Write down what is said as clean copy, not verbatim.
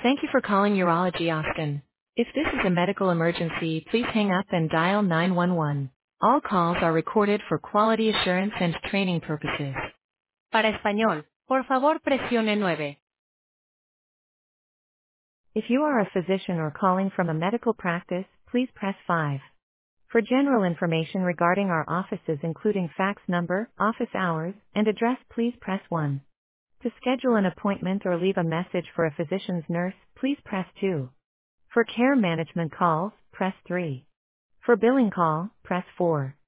Thank you for calling Urology Austin. If this is a medical emergency, please hang up and dial 911. All calls are recorded for quality assurance and training purposes. Para español, por favor presione 9. If you are a physician or calling from a medical practice, please press 5. For general information regarding our offices including fax number, office hours, and address, please press 1. To schedule an appointment or leave a message for a physician's nurse, please press 2. For care management calls, press 3. For billing call, press 4.